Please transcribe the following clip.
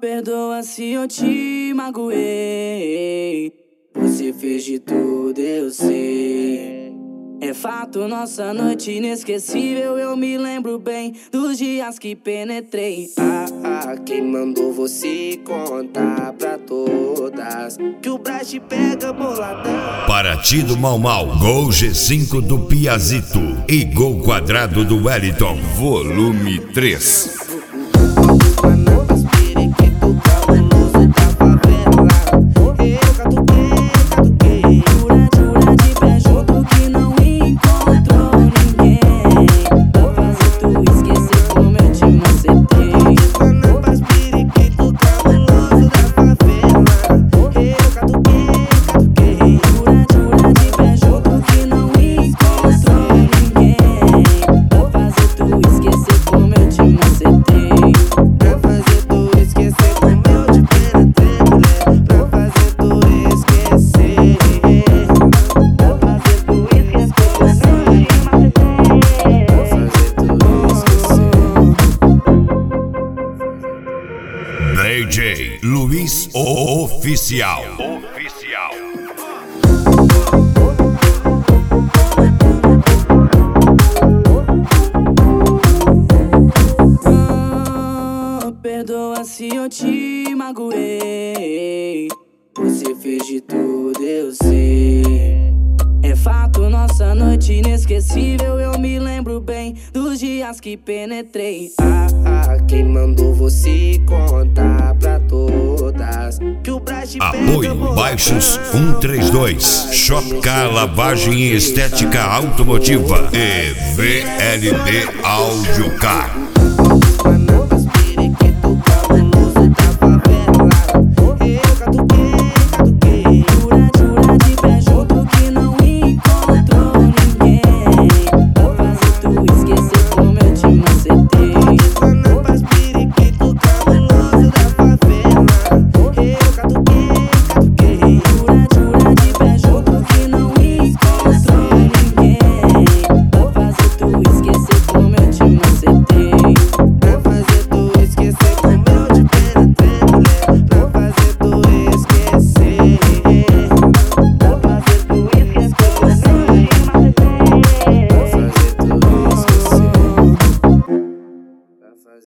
perdoa se eu te magoei. Você fez de tudo, eu sei. É fato, nossa noite inesquecível. Eu me lembro bem dos dias que penetrei. Quem mandou você contar pra todas que o Brás te pega boladão? Paraty do Mau Mau, Gol G5 do Piazito e Gol Quadrado do Wellington, volume 3. DJ Luiz Oficial. Perdoa se eu te magoei. Você fez de tudo, eu sei. É fato, nossa noite inesquecível. Eu me lembro bem dos dias que penetrei. Quem mandou você contar pra todas que o Brás te pega Apoio Baixos 132, Shop Car Lavagem e Estética Automotiva e VLB Audio Car.